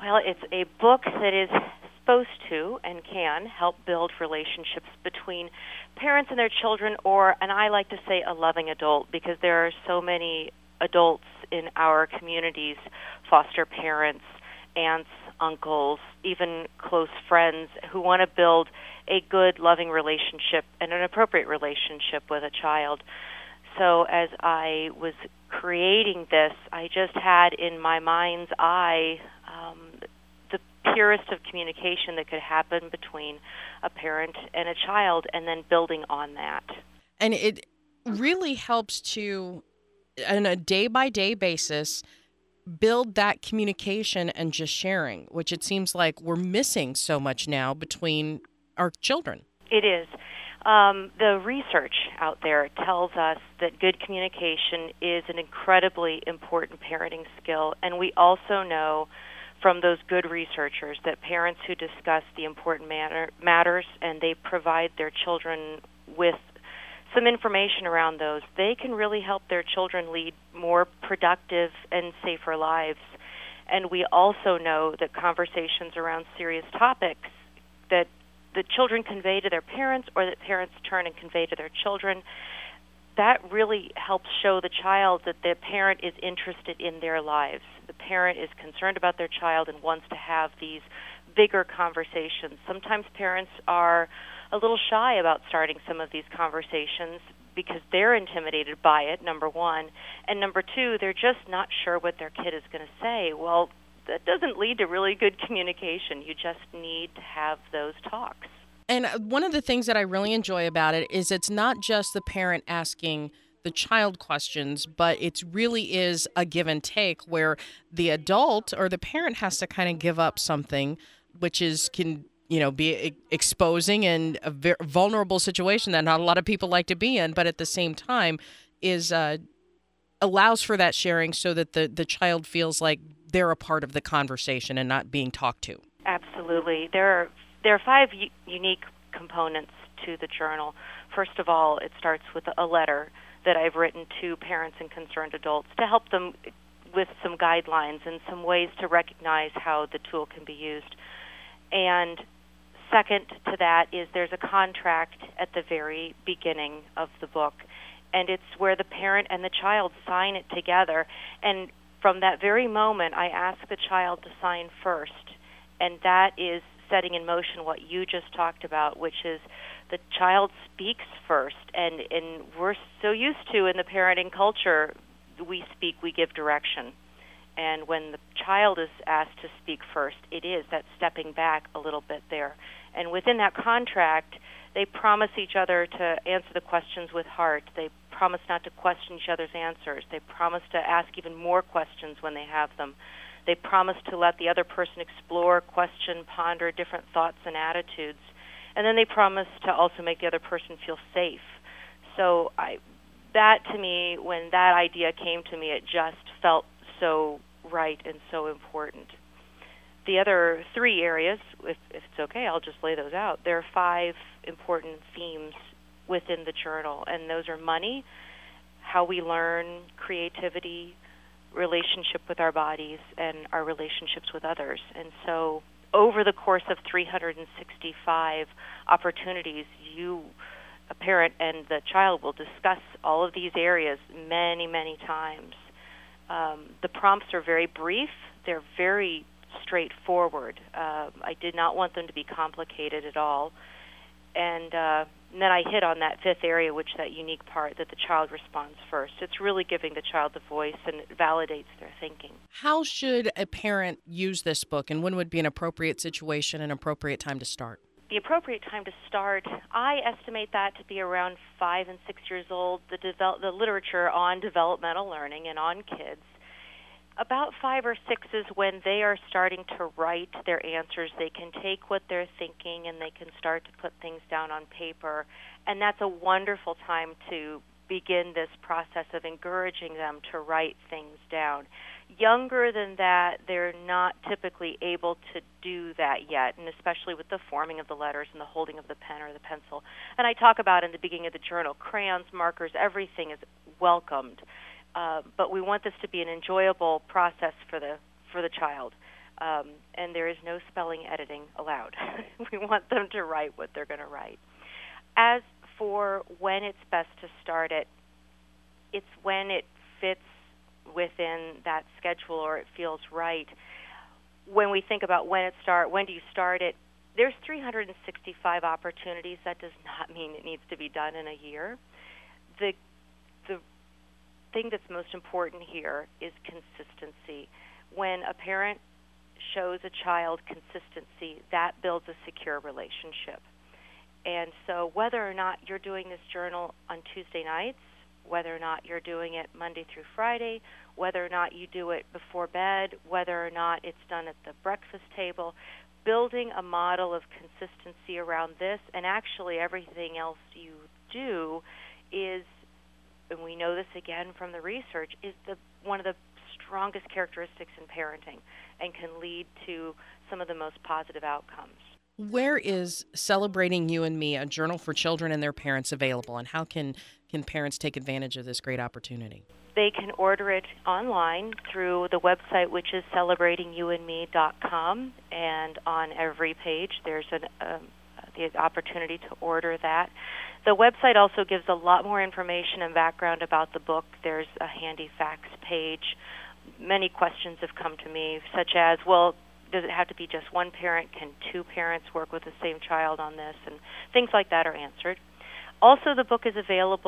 Well, it's a book that is supposed to and can help build relationships between parents and their children, and I like to say a loving adult, because there are so many adults in our communities, foster parents, aunts, uncles, even close friends, who want to build a good, loving relationship and an appropriate relationship with a child. So as I was creating this, I just had in my mind's eye the purest of communication that could happen between a parent and a child, and then building on that. And it really helps to, on a day-by-day basis, build that communication and just sharing, which it seems like we're missing so much now between our children. It is. The research out there tells us that good communication is an incredibly important parenting skill, and we also know from those good researchers that parents who discuss the important matters and they provide their children with some information around those, they can really help their children lead more productive and safer lives. And we also know that conversations around serious topics that the children convey to their parents, or that parents turn and convey to their children, that really helps show the child that the parent is interested in their lives. The parent is concerned about their child and wants to have these bigger conversations. Sometimes parents are a little shy about starting some of these conversations because they're intimidated by it, number one. And number two, they're just not sure what their kid is going to say. Well, that doesn't lead to really good communication. You just need to have those talks. And one of the things that I really enjoy about it is it's not just the parent asking the child questions, but it really is a give and take where the adult or the parent has to kind of give up something, which can be exposing and a very vulnerable situation that not a lot of people like to be in, but at the same time is allows for that sharing so that the child feels like they're a part of the conversation and not being talked to. Absolutely. There are 5 unique components to the journal. First of all, it starts with a letter that I've written to parents and concerned adults to help them with some guidelines and some ways to recognize how the tool can be used. And second to that is there's a contract at the very beginning of the book, and it's where the parent and the child sign it together. And from that very moment, I ask the child to sign first, and that is setting in motion what you just talked about, which is the child speaks first. And we're so used to, in the parenting culture, we speak, we give direction. And when the child is asked to speak first, it is that stepping back a little bit there. And within that contract, they promise each other to answer the questions with heart. They promise not to question each other's answers. They promise to ask even more questions when they have them. They promise to let the other person explore, question, ponder different thoughts and attitudes. And then they promise to also make the other person feel safe. So that to me, when that idea came to me, it just felt so right and so important. The other 3 areas, if it's okay, I'll just lay those out. There are 5 important themes within the journal, and those are money, how we learn, creativity, relationship with our bodies, and our relationships with others. And so over the course of 365 opportunities, a parent and the child will discuss all of these areas many, many times. The prompts are very brief. They're very straightforward. I did not want them to be complicated at all. And then I hit on that 5th area, which that unique part that the child responds first. It's really giving the child the voice, and it validates their thinking. How should a parent use this book, and when would be an appropriate situation and appropriate time to start? The appropriate time to start, I estimate that to be around 5 and 6 years old. The literature on developmental learning and on kids, about 5 or 6 is when they are starting to write their answers. They can take what they're thinking and they can start to put things down on paper. And that's a wonderful time to begin this process of encouraging them to write things down. Younger than that, they're not typically able to do that yet, and especially with the forming of the letters and the holding of the pen or the pencil. And I talk about in the beginning of the journal, crayons, markers, everything is welcomed. But we want this to be an enjoyable process for the child. and there is no spelling editing allowed. We want them to write what they're going to write. As for when it's best to start it, it's when it fits within that schedule or it feels right. When we think about when do you start it, there's 365 opportunities. That does not mean it needs to be done in a year. The thing that's most important here is consistency. When a parent shows a child consistency, that builds a secure relationship. And so whether or not you're doing this journal on Tuesday nights, whether or not you're doing it Monday through Friday, whether or not you do it before bed, whether or not it's done at the breakfast table, building a model of consistency around this and actually everything else you do is, and we know this again from the research, is one of the strongest characteristics in parenting and can lead to some of the most positive outcomes. Where is Celebrating You and Me, a journal for children and their parents, available, and how can parents take advantage of this great opportunity? They can order it online through the website, which is celebratingyouandme.com, and on every page there's the opportunity to order that. The website also gives a lot more information and background about the book. There's a handy facts page. Many questions have come to me, such as, well, does it have to be just one parent? Can two parents work with the same child on this? And things like that are answered. Also, the book is available